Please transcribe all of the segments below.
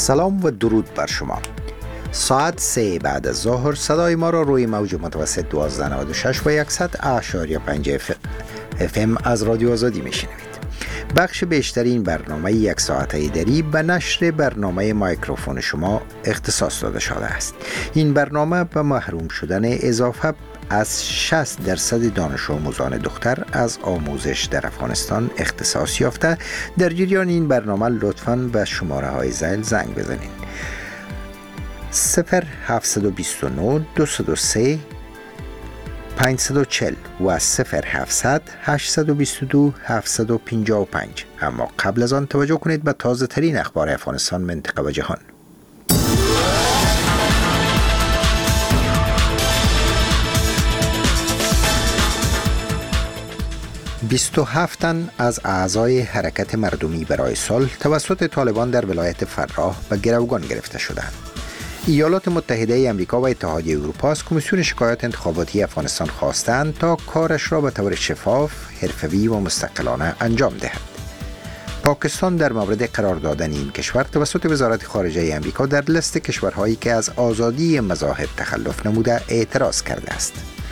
سلام و درود بر شما. ساعت 3 بعد از ظهر صدای ما را روی موج متوسط 1296 و 100.5 FM از رادیو آزادی میشنوید. بخش بیشتر این برنامه 1 ساعته دری به نشر برنامه مایکروفون شما اختصاص داده شده است. این برنامه به محروم شدن اضافه از 60% دانش آموزان دختر از آموزش در افغانستان اختصاص یافته. در جریان این برنامه لطفاً به شماره های ذیل زنگ بزنید: 0729 203 540 و 0700 822 755. اما قبل از آن توجه کنید به تازه ترین اخبار افغانستان، منطقه و جهان. 27 تن از اعضای حرکت مردمی برای صلح توسط طالبان در ولایت فراه به گروگان گرفته شدند. ایالات متحده آمریکا و اتحادیه اروپا از کمیسیون شکایات انتخاباتی افغانستان خواستند تا کارش را به طور شفاف، حرفه‌ای و مستقلانه انجام دهد. پاکستان در مورد قرار دادن این کشور توسط وزارت خارجه آمریکا در لیست کشورهایی که از آزادی مذاهب تخلف نموده اعتراض کرده است.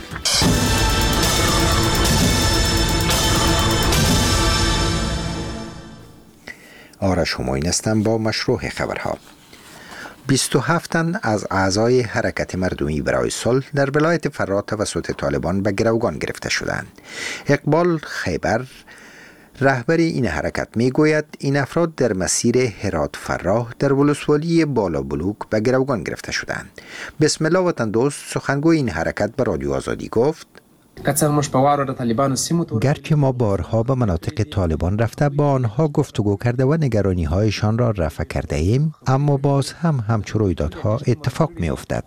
آرش هماین هستم با مشروع خبرها. 27 تن از اعضای حرکت مردمی برای صلح در ولایت فراه توسط طالبان به گروگان گرفته شدند. اقبال خیبر، رهبر این حرکت، می گوید این افراد در مسیر هرات فراه در ولسوالی بالا بلوک به گروگان گرفته شدند. بسم الله وطن دوست، سخنگوی این حرکت به رادیو آزادی گفت: گرچه ما بارها به مناطق طالبان رفته با آنها گفتگو کرده و نگرانی هایشان را رفع کرده ایم، اما باز هم همچون رویدادها اتفاق می افتد.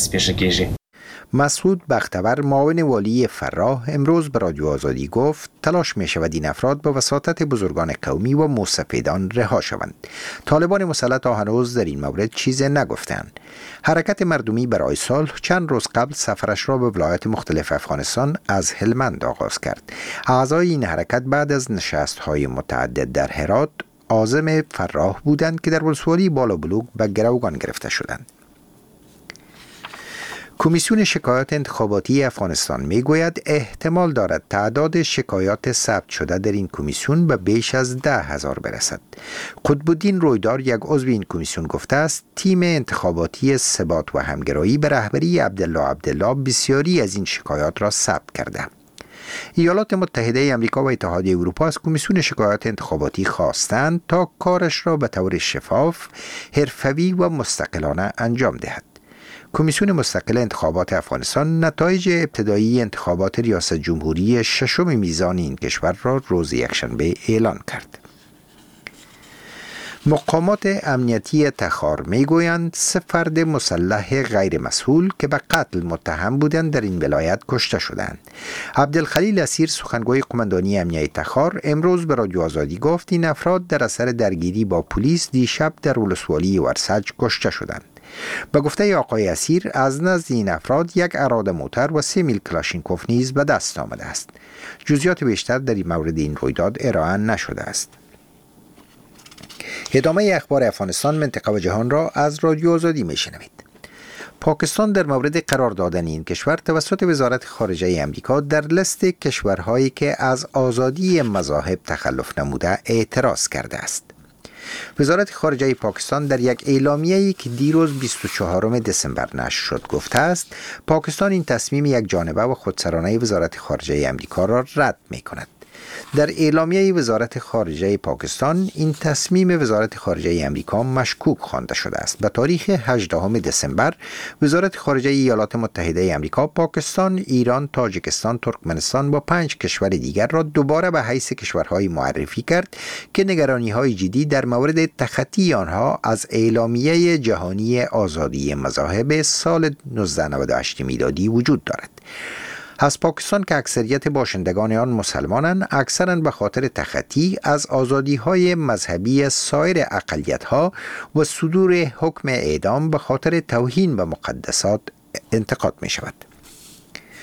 مسعود بختور، معاون والی فراه، امروز به رادیو آزادی گفت تلاش می شود این افراد با وساطت بزرگان قومی و موسفیدان رها شوند. طالبان مسلح تا هنوز در این مورد چیزی نگفتند. حرکت مردمی برای صلح چند روز قبل سفرش را به ولایات مختلف افغانستان از هلمند آغاز کرد. اعضای این حرکت بعد از نشست‌های متعدد در هرات عازم فراه بودند که در ولسوالی بالا بلوک به گروگان گرفته شدند. کمیسیون شکایات انتخاباتی افغانستان می گوید احتمال دارد تعداد شکایات ثبت شده در این کمیسیون به بیش از 10,000 برسد. قطب‌الدین رویدار، یک عضو این کمیسیون، گفته است تیم انتخاباتی ثبات و همگرایی به رهبری عبدالله بسیاری از این شکایات را ثبت کرده. ایالات متحده آمریکا و اتحادیه اروپا از کمیسیون شکایات انتخاباتی خواستند تا کارش را به طور شفاف، حرفه‌ای و مستقلانه انجام دهد. کمیسیون مستقل انتخابات افغانستان نتایج ابتدایی انتخابات ریاست جمهوری ششم میزان این کشور را روز یکشنبه اعلان کرد. مقامات امنیتی تخار میگویند 3 فرد مسلح غیر مسئول که به قتل متهم بودند در این ولایت کشته شدند. عبدالخلیل اسیر، سخنگوی قماندانی امنیتی تخار، امروز به رادیو آزادی گفت این افراد در اثر درگیری با پلیس دیشب در ولسوالی ورسج کشته شدند. به گفته آقای اسیر، از نزد این افراد 1 اراده موتر و 3 میل کلاشینکوف نیز به دست آمده است. جزئیات بیشتر در این مورد این رویداد ارائه نشده است. ادامه اخبار افغانستان، منطقه و جهان را از رادیو آزادی میشنوید. پاکستان در مورد قرار دادن این کشور توسط وزارت خارجه آمریکا در لیست کشورهایی که از آزادی مذاهب تخلف نموده اعتراض کرده است. وزارت خارجه پاکستان در یک اعلامیه‌ای که دیروز 24 دسامبر نشر شد گفته است پاکستان این تصمیم یک جانبه و خودسرانه وزارت خارجه آمریکا را رد می‌کند. در اعلامیه وزارت خارجه پاکستان این تصمیم وزارت خارجه آمریکا مشکوک خوانده شده است. به تاریخ 18 دسامبر وزارت خارجه ایالات متحده آمریکا پاکستان، ایران، تاجیکستان، ترکمنستان و 5 کشور دیگر را دوباره به حیث کشورهای معرفی کرد که نگرانی‌های جدی در مورد تخطی آنها از اعلامیه جهانی آزادی مذاهب سال 1998 میلادی وجود دارد. از پاکستان که اکثریت باشندگان آن مسلمانند، اکثراً به خاطر تخطی از آزادی‌های مذهبی سایر اقلیت‌ها و صدور حکم اعدام به خاطر توهین به مقدسات انتقاد می‌شود.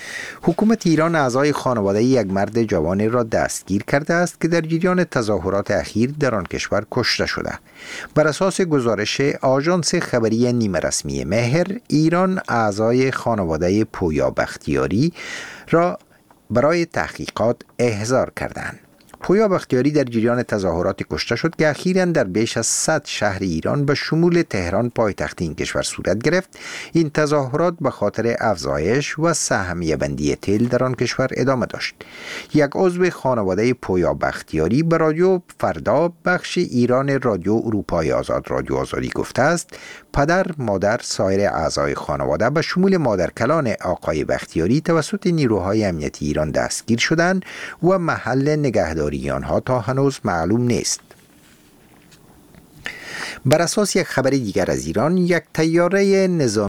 حکومت ایران اعضای خانواده یک مرد جوان را دستگیر کرده است که در جریان تظاهرات اخیر در آن کشور کشته شده. بر اساس گزارش آژانس خبری نیمه رسمی مهر، ایران اعضای خانواده پویا بختیاری را برای تحقیقات احضار کردند. پویا بختیاری در جریان تظاهرات کشته شد که اخیراً در بیش از 100 شهر ایران به شمول تهران پایتخت این کشور صورت گرفت. این تظاهرات به خاطر افزایش و سهمیه بندی تیل در آن کشور ادامه داشت. یک عضو خانواده پویا بختیاری به رادیو فردا بخش ایران رادیو اروپای آزاد رادیو آزادی گفته است پدر، مادر، سایر اعضای خانواده به شمول مادرکلان آقای بختیاری توسط نیروهای امنیتی ایران دستگیر شدند و محل نگهداری آنها تا هنوز معلوم نیست. بر اساس یک خبر دیگر از ایران، یک طیاره نظامی